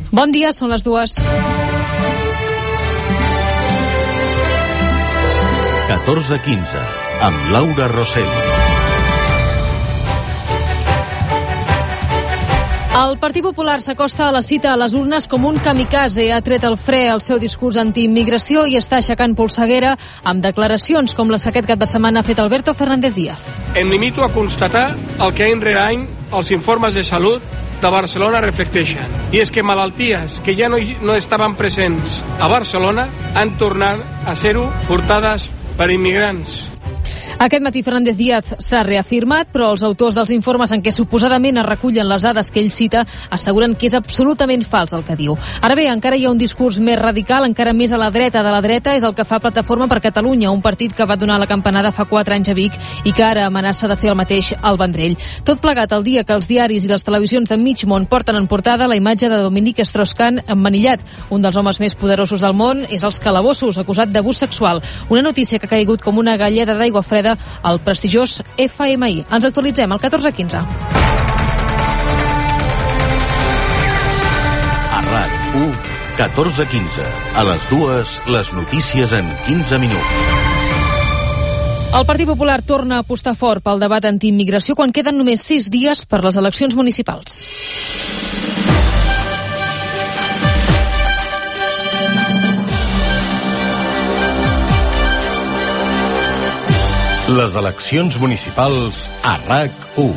Bon dia, són les 2. 14:15, amb Laura Rosell. El Partit Popular s'acosta a la cita a les urnes com un kamikaze. Ha tret el fre al seu discurs antiimmigració i està aixecant polseguera amb declaracions com les que aquest cap de setmana ha fet Alberto Fernández Díaz. Em limito a constatar el que any rere any els informes de salut de Barcelona reflecteixen. I és que malalties que ja no estaven presents a Barcelona han tornat a ser-ho portades per immigrants. Aquest matí Fernández Díaz s'ha reafirmat, però els autors dels informes en què suposadament es recullen les dades que ell cita asseguren que és absolutament fals el que diu. Ara bé, encara hi ha un discurs més radical, encara més a la dreta de la dreta, és el que fa Plataforma per Catalunya, un partit que va donar la campanada fa 4 anys a Vic i que ara amenaça de fer el mateix al Vendrell. Tot plegat el dia que els diaris i les televisions de mig món porten en portada la imatge de Dominique Strauss-Kahn emmanillat. Un dels homes més poderosos del món és als calabossos, acusat d'abús sexual. Una notícia que ha caigut com una galleda d'aigua freda al prestigiós FMI. Ens actualitzem al 14:15. A RAC1, 14:15. A les 2, les notícies en 15 minuts. El Partit Popular torna a apostar fort pel debat antiimmigració quan queden només 6 dies per les eleccions municipals. Les eleccions municipals a RAC1.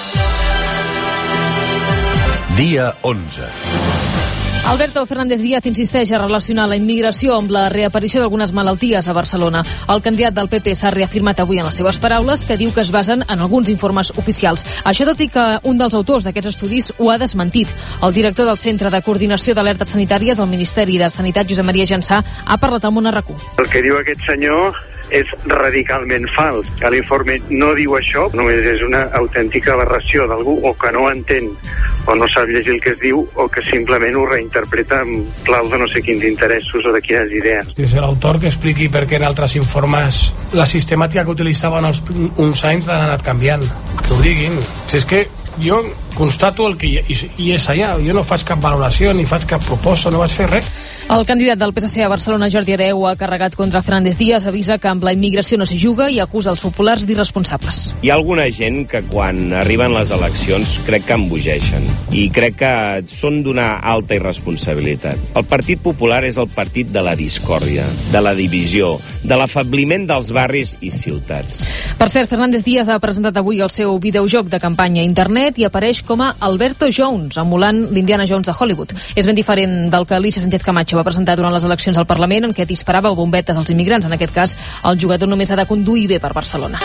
Dia 11. Alberto Fernández Díaz insisteix a relacionar la immigració amb la reaparició d'algunes malalties a Barcelona. El candidat del PP s'ha reafirmat avui en les seves paraules, que diu que es basen en alguns informes oficials. Això tot i que un dels autors d'aquests estudis ho ha desmentit. El director del Centre de Coordinació d'Alertes Sanitàries del Ministeri de Sanitat, Josep Maria Jansà, ha parlat al Món a RAC1. El que diu aquest senyor és radicalment fals. L'informe no diu això, només és una autèntica aberració d'algú o que no entén o no sap llegir el que es diu o que simplement ho reinterpreta en clau de no sé quins interessos o de quines idees. És l'autor que expliqui per què en altres informes la sistemàtica que utilitzaven uns anys l'han anat canviant. Que ho diguin. Si és que jo constato el que hi és allà. Jo no faig cap valoració ni faig cap proposta, no vaig fer res. El candidat del PSC a Barcelona, Jordi Hereu, ha carregat contra Fernández Díaz, avisa que amb la immigració no s'hi juga i acusa els populars d'irresponsables. Hi ha alguna gent que quan arriben les eleccions crec que embogeixen i crec que són d'una alta irresponsabilitat. El Partit Popular és el partit de la discòrdia, de la divisió, de l'afabliment dels barris i ciutats. Per cert, Fernández Díaz ha presentat avui el seu videojoc de campanya a internet i apareix com a Alberto Jones, emulant l'Indiana Jones de Hollywood. És ben diferent del que Alicia Sánchez Camacho va presentar durant les eleccions al Parlament, en què disparava bombetes als immigrants. En aquest cas, el jugador només ha de conduir bé per Barcelona.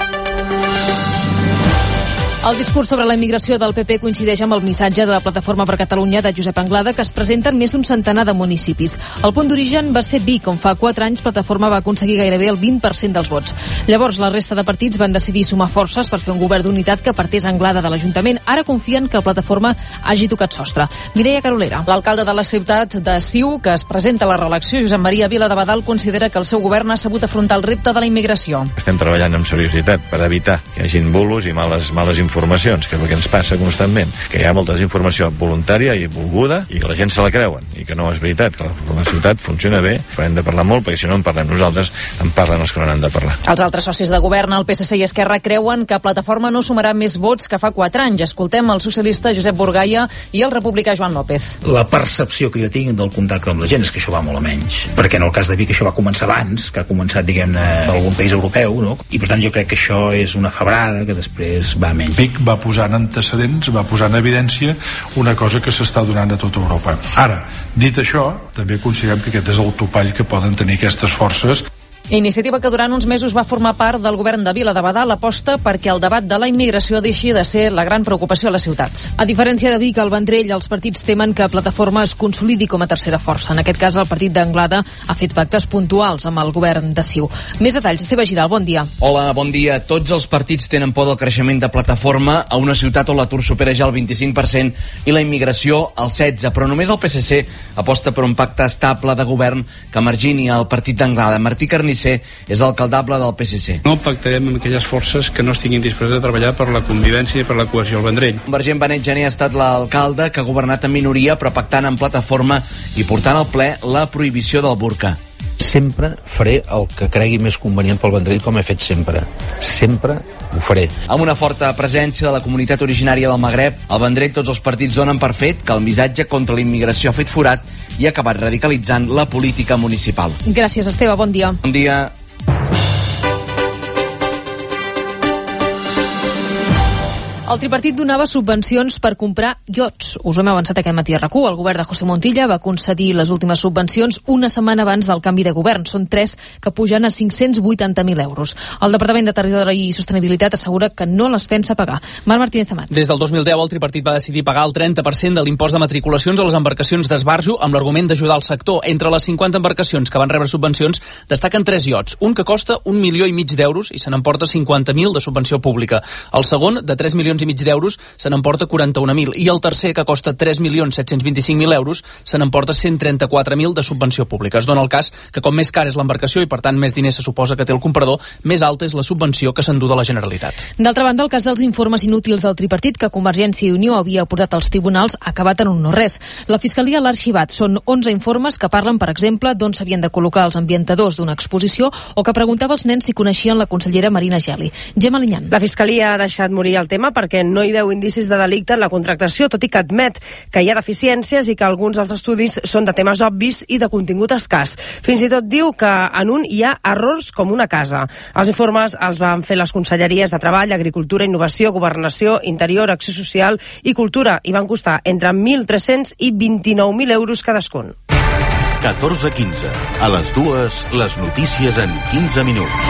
El discurs sobre la immigració del PP coincideix amb el missatge de la Plataforma per Catalunya de Josep Anglada, que es presenta en més d'un centenar de municipis. El punt d'origen va ser Vic, on fa 4 anys Plataforma va aconseguir gairebé el 20% dels vots. Llavors, la resta de partits van decidir sumar forces per fer un govern d'unitat que partés Anglada de l'Ajuntament. Ara confien que la Plataforma hagi tocat sostre. Mireia Carolera. L'alcalde de la ciutat de CiU, que es presenta a la reelecció, Josep Maria Viladebadal, considera que el seu govern ha sabut afrontar el repte de la immigració. Estem treballant amb seriositat per evitar que hi hagin bulos i males informacions, que és el que ens passa constantment, que hi ha molta desinformació voluntària i volguda i que la gent se la creuen i que no és veritat, que la ciutat funciona bé, però hem de parlar molt, perquè si no en parlem nosaltres, en parlen els que no n'han de parlar. Els altres socis de govern, el PSC i Esquerra, creuen que Plataforma no sumarà més vots que fa 4 anys. Escoltem el socialista Josep Burgaia i el republicà Joan López. La percepció que jo tinc del contacte amb la gent és que això va molt a menys, perquè en el cas de Vic això va començar abans, que ha començat, diguem-ne, d'algun país europeu, no? I per tant jo crec que això és una febrada que després va a menys. Vic va posar en antecedents, va posar en evidència una cosa que s'està donant a tota Europa. Ara, dit això, també considerem que aquest és el topall que poden tenir aquestes forces. Iniciativa que durant uns mesos va formar part del govern de Viladebadal aposta perquè el debat de la immigració deixi de ser la gran preocupació a la ciutat. A diferència de Vic, al Vendrell, els partits temen que Plataforma es consolidi com a tercera força. En aquest cas, el partit d'Anglada ha fet pactes puntuals amb el govern de CiU. Més detalls, Esteve Giral, bon dia. Hola, bon dia. Tots els partits tenen por del creixement de Plataforma a una ciutat on l'atur supera ja el 25% i la immigració el 16%, però només el PSC aposta per un pacte estable de govern que margini el partit d'Anglada. Martí Carnicer Pellicer és l'alcaldable del PSC. No pactarem amb aquelles forces que no estiguin disposades a treballar per la convivència i per la cohesió al Vendrell. Convergent Benet Gener ha estat l'alcalde que ha governat en minoria però pactant en plataforma i portant al ple la prohibició del burca. Sempre faré el que cregui més convenient pel Vendrell, com he fet sempre. Sempre ho faré. Amb una forta presència de la comunitat originària del Magreb, al Vendrell tots els partits donen per fet que el missatge contra la immigració ha fet forat i ha acabat radicalitzant la política municipal. Gràcies, Esteve. Bon dia. Bon dia. El tripartit donava subvencions per comprar iots. Us ho hem avançat aquest matí a RAC1. El govern de José Montilla va concedir les últimes subvencions una setmana abans del canvi de govern. Són 3 que pugen a 580.000 euros. El Departament de Territori i Sostenibilitat assegura que no les pensa pagar. Marc Martínez Amat. Des del 2010 el tripartit va decidir pagar el 30% de l'impost de matriculacions a les embarcacions d'esbarjo amb l'argument d'ajudar el sector. Entre les 50 embarcacions que van rebre subvencions destaquen 3 iots. Un que costa 1,5 milions d'euros i se n'emporta 50.000 de subvenció pública. El segon, de 3,5 milions d'euros, se n'emporta 41.000. I el tercer, que costa 3.725.000 euros, se n'emporta 134.000 de subvenció pública. Es dona el cas que com més cara és l'embarcació i per tant més diners se suposa que té el comprador, més alta és la subvenció que s'endú de la Generalitat. D'altra banda, el cas dels informes inútils del tripartit que Convergència i Unió havia portat als tribunals ha acabat en un no res. La Fiscalia l'ha arxivat. Són 11 informes que parlen, per exemple, d'on s'havien de col·locar els ambientadors d'una exposició o que preguntava als nens si coneixien la consellera Marina Geli. Gemma Linyán. La Fiscalia ha deixat morir el tema perquè no hi veu indicis de delicte en la contractació, tot i que admet que hi ha deficiències i que alguns dels estudis són de temes obvis i de contingut escàs. Fins i tot diu que en un hi ha errors com una casa. Els informes els van fer les conselleries de Treball, Agricultura, Innovació, Governació, Interior, Acció Social i Cultura i van costar entre 1.300 i 29.000 euros cadascun. 14:15. A les 2, les notícies en 15 minuts.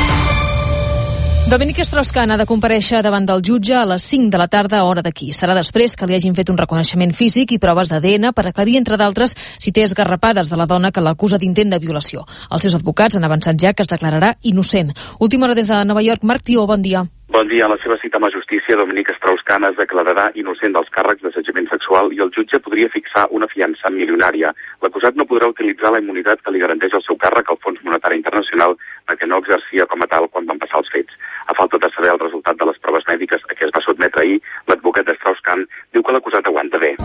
Dominique Strauss-Kahn ha de comparèixer davant del jutge a les 5 de la tarda, hora d'aquí. Serà després que li hagin fet un reconeixement físic i proves d'ADN per aclarir, entre d'altres, si té esgarrapades de la dona que l'acusa d'intent de violació. Els seus advocats han avançat ja que es declararà innocent. Última hora des de Nova York. Marc Tió, bon dia. Bon dia. A la seva cita amb la justícia, Dominique Strauss-Kahn es declararà innocent dels càrrecs d'assetjament sexual i el jutge podria fixar una fiança milionària. L'acusat no podrà utilitzar la immunitat que li garanteix el seu càrrec al Fons Monetari Internacional perquè no exercia com a tal quan van passar els fets. A falta de saber el resultat de les proves mèdiques a què es va sotmetre ahir, l'advocat de Strauss-Kahn diu que l'acusat aguanta bé.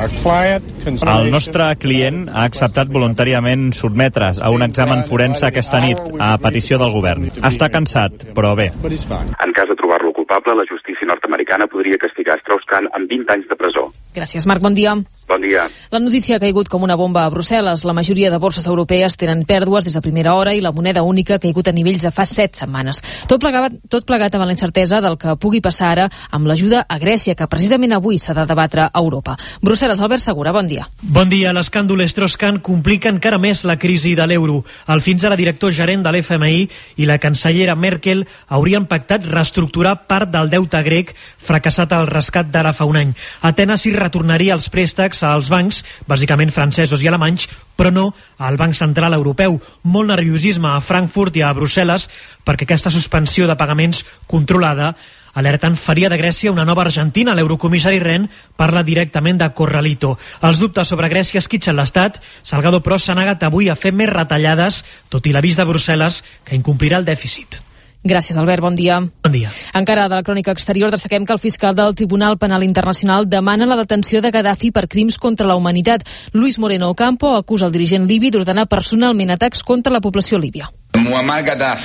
El nostre client ha acceptat voluntàriament sotmetre's a un examen forense aquesta nit, a petició del govern. Està cansat, però bé. En cas de trobar-lo culpable, la justícia nord-americana podria castigar Strauss-Kahn amb 20 anys de presó. Gràcies, Marc. Bon dia. Bon dia. La notícia ha caigut com una bomba a Brussel·les. La majoria de borses europees tenen pèrdues des de primera hora i la moneda única ha caigut a nivells de fa 7 setmanes. Tot plegat amb la incertesa del que pugui passar ara amb l'ajuda a Grècia, que precisament avui s'ha de debatre a Europa. Brussel·les, Albert Segura, bon dia. Bon dia. L'escàndol Strauss-Kahn complica encara més la crisi de l'euro. El fins ara director gerent de l'FMI i la cancellera Merkel haurien pactat reestructurar part del deute grec fracassat al rescat d'ara fa un any. Atenes hi retornaria els préstecs als bancs, bàsicament francesos i alemanys, però no al Banc Central Europeu. Molt nerviosisme a Frankfurt i a Brussel·les perquè aquesta suspensió de pagaments controlada, alerten, faria de Grècia una nova Argentina. L'eurocomissari Rehn parla directament de corralito. Els dubtes sobre Grècia esquitxen l'Estat. Salgado, però, s'ha negat avui a fer més retallades, tot i l'avís de Brussel·les que incomplirà el dèficit. Gràcies, Albert. Bon dia. Bon dia. Encara de la crònica exterior, destaquem que el fiscal del Tribunal Penal Internacional demana la detenció de Gaddafi per crims contra la humanitat. Luis Moreno Ocampo acusa el dirigent libi d'ordenar personalment atacs contra la població líbia. Muammar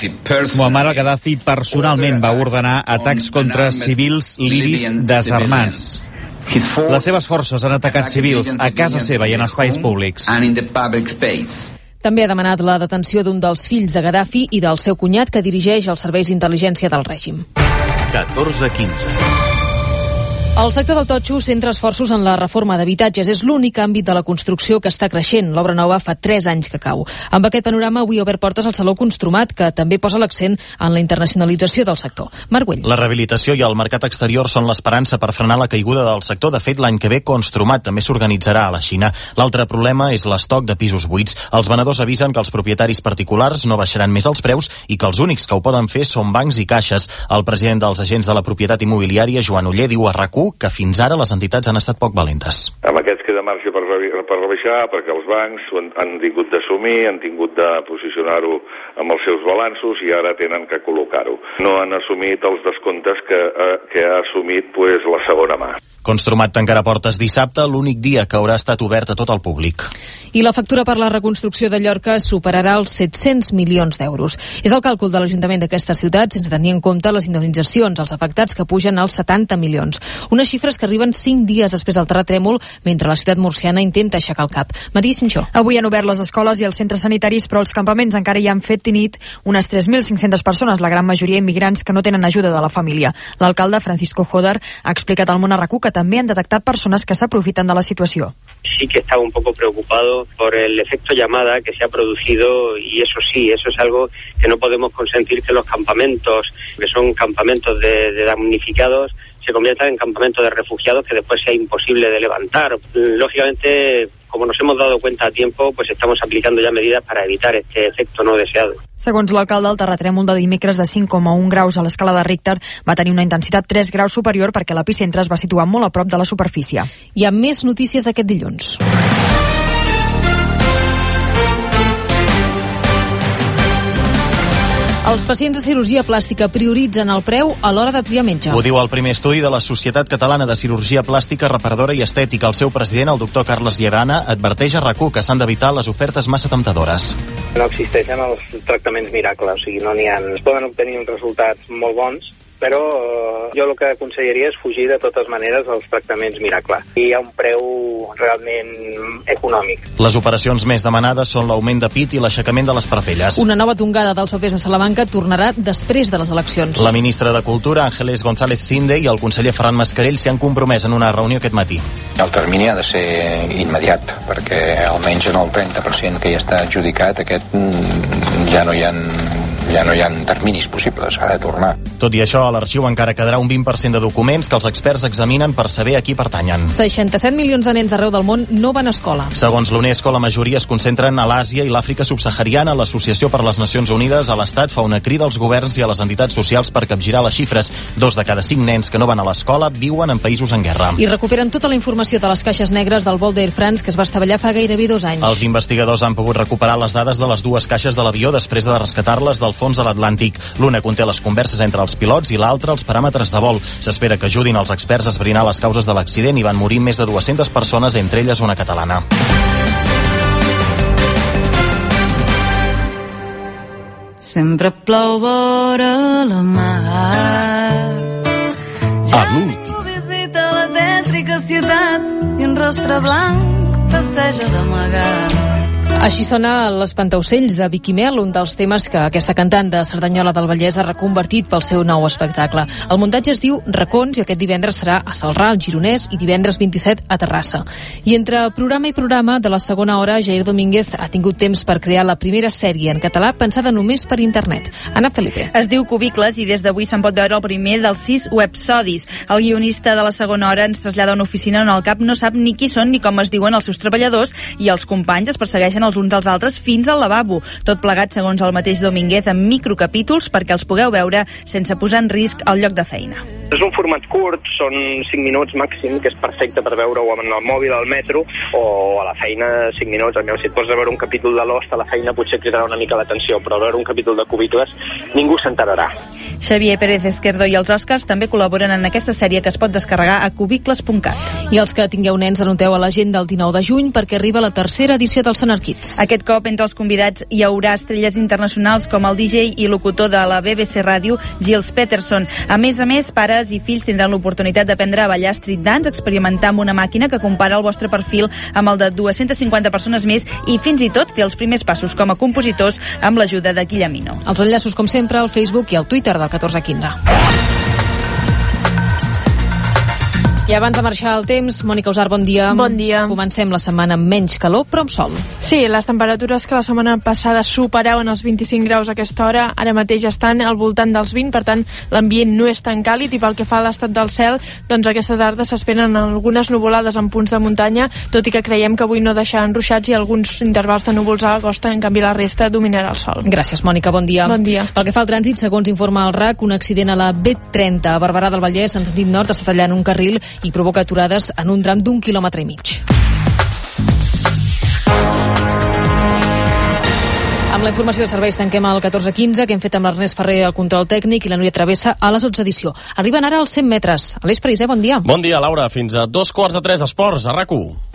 Gaddafi personalment va ordenar atacs contra civils libis desarmats. Les seves forces han atacat civils a casa seva i en espais públics. També ha demanat la detenció d'un dels fills de Gaddafi i del seu cunyat, que dirigeix els serveis d'intel·ligència del règim. 14:15. El sector del totxo centra esforços en la reforma d'habitatges. És l'únic àmbit de la construcció que està creixent. L'obra nova fa 3 anys que cau. Amb aquest panorama, avui ha obert portes al Saló Construmat, que també posa l'accent en la internacionalització del sector. Marc Güell. La rehabilitació i el mercat exterior són l'esperança per frenar la caiguda del sector. De fet, l'any que ve Construmat també s'organitzarà a la Xina. L'altre problema és l'estoc de pisos buits. Els venedors avisen que els propietaris particulars no baixaran més els preus i que els únics que ho poden fer són bancs i caixes. El president dels agents de la propietat immobiliària, Joan Oller, diu a RAC1 segur que fins ara les entitats han estat poc valentes. Amb aquests queda marge per rebaixar, perquè els bancs han tingut d'assumir, han tingut de posicionar-ho amb els seus balanços i ara tenen que col·locar-ho. No han assumit els descomptes que ha assumit la segona mà. Construmat tancarà portes dissabte, l'únic dia que haurà estat obert a tot el públic. I la factura per la reconstrucció de Llorca superarà els 700 milions d'euros. És el càlcul de l'Ajuntament d'aquesta ciutat, sense tenir en compte les indemnitzacions als afectats, que pugen als 70 milions. Unes xifres que arriben 5 dies després del terratrèmol, mentre la ciutat murciana intenta aixecar el cap. Maria Xinxó. Avui han obert les escoles i els centres sanitaris, però els campaments encara hi han fet nit unes 3.500 persones, la gran majoria immigrants que no tenen ajuda de la família. L'alcalde, Francisco Joder, ha explicat al Món a RAC1 que també han detectat persones que s'aprofiten de la situació. Sí que estaba un poco preocupado por el efecto llamada que se ha producido y eso sí, eso es algo que no podemos consentir, que los campamentos, que son campamentos de damnificados, se conviertan en campamentos de refugiados que después sea imposible de levantar. Lógicamente, como nos hemos dado cuenta a tiempo, pues estamos aplicando ya medidas para evitar este efecto no deseado. Segons l'alcalde, el terratrèmol de dimecres de 5,1 graus a l'escala de Richter va tenir una intensitat 3 graus superior perquè l'epicentre es va situar molt a prop de la superfície. Hi ha més notícies d'aquest dilluns. Els pacients de cirurgia plàstica prioritzen el preu a l'hora de triar metge. Ho diu el primer estudi de la Societat Catalana de Cirurgia Plàstica, Reparadora i Estètica. El seu president, el doctor Carles Llevana, adverteix a RAC1 que s'han d'evitar les ofertes massa temptadores. No existeixen els tractaments miracle, o sigui, no n'hi ha. Es poden obtenir uns resultats molt bons, però jo el que aconsellaria és fugir de totes maneres als tractaments miracle. I hi ha un preu realment econòmic. Les operacions més demanades són l'augment de pit i l'aixecament de les parpelles. Una nova tongada dels papers a Salamanca tornarà després de les eleccions. La ministra de Cultura, Ángeles González Cinde, i el conseller Ferran Mascarell s'hi han compromès en una reunió aquest matí. El termini ha de ser immediat, perquè almenys en el 30% que ja està adjudicat, aquest ja no hi ha terminis possibles, ha de tornar. Tot i això, a l'arxiu encara quedarà un 20% de documents que els experts examinen per saber a qui pertanyen. 67 milions de nens d'arreu del món no van a escola. Segons l'UNESCO, la majoria es concentren a l'Àsia i l'Àfrica subsahariana. L'Associació per les Nacions Unides a l'Estat fa una crida als governs i a les entitats socials per capgirar les xifres. 2 de cada 5 nens que no van a l'escola viuen en països en guerra. I recuperen tota la informació de les caixes negres del vol d'Air France que es va estavellar fa gairebé 2 anys. Els investigadors han pogut recuperar les dades de les 2 caixes de l'avió després de rescatar-les del fons de l'Atlàntic. L'una conté les converses entre els pilots i l'altra els paràmetres de vol. S'espera que ajudin els experts a esbrinar les causes de l'accident i van morir més de 200 persones, entre elles una catalana. Sempre plou vora la mar. A l'últim. Visita la tètrica ciutat i un rostre blanc passeja d'amagat. Així sona l'Espantaocells de Vicky Mel, un dels temes que aquesta cantant de Cerdanyola del Vallès ha reconvertit pel seu nou espectacle. El muntatge es diu Racons i aquest divendres serà a Celrà, al Gironès, i divendres 27 a Terrassa. I entre programa i programa de la segona hora, Jair Domínguez ha tingut temps per crear la primera sèrie en català pensada només per internet. Anna Felipe. Es diu Cubicles i des d'avui se'n pot veure el primer dels 6 websodis. El guionista de la segona hora ens trasllada a una oficina on el cap no sap ni qui són ni com es diuen els seus treballadors i els companys es persegueixen els uns als altres fins al lavabo. Tot plegat, segons el mateix Domínguez, en microcapítols perquè els pugueu veure sense posar en risc el lloc de feina. És un format curt, són 5 minuts màxim, que és perfecte per veure-ho en el mòbil, al metro, o a la feina 5 minuts. Si et poses a veure un capítol de Lost a la feina potser cridarà una mica l'atenció, però a veure un capítol de Cubicles ningú s'enterarà. Xavier Pérez Esquerdo i els Oscars també col·laboren en aquesta sèrie que es pot descarregar a cubicles.cat. I els que tingueu nens, anoteu a l'agenda el 19 de juny perquè arriba la tercera edició del Sonar Kids. Aquest cop, entre els convidats, hi haurà estrelles internacionals com el DJ i locutor de la BBC Ràdio, Giles Peterson. A més, pares i fills tindran l'oportunitat d'aprendre a ballar street dance, experimentar amb una màquina que compara el vostre perfil amb el de 250 persones més i fins i tot fer els primers passos com a compositors amb l'ajuda de Guillemino. Els enllaços, com sempre, al Facebook i al Twitter del 1415. I abans de marxar el temps, Mònica Usar, bon dia. Bon dia. Comencem la setmana amb menys calor, però amb sol. Sí, les temperatures que la setmana passada superaven els 25 graus a aquesta hora, ara mateix estan al voltant dels 20, per tant, l'ambient no és tan càlid i pel que fa a l'estat del cel, doncs aquesta tarda s'esperen algunes nuvolades en punts de muntanya, tot i que creiem que avui no deixaran ruixats i alguns intervals de núvols a la costa, en canvi la resta dominarà el sol. Gràcies, Mònica, bon dia. Bon dia. Pel que fa al trànsit, segons informa el RAC, un accident a la B30 a Barberà del Vallès, en sentit nord, està tallant un carril i provoca aturades en un tram d'1,5 quilòmetres. Amb la informació de serveis tanquem el 14:15, que hem fet amb l'Ernest Ferrer al control tècnic i la Núria Travessa a la sotsedició. Arriben ara els 100 metres. Aleix Pariser, bon dia. Bon dia, Laura. Fins a 2:15 esports a RAC1.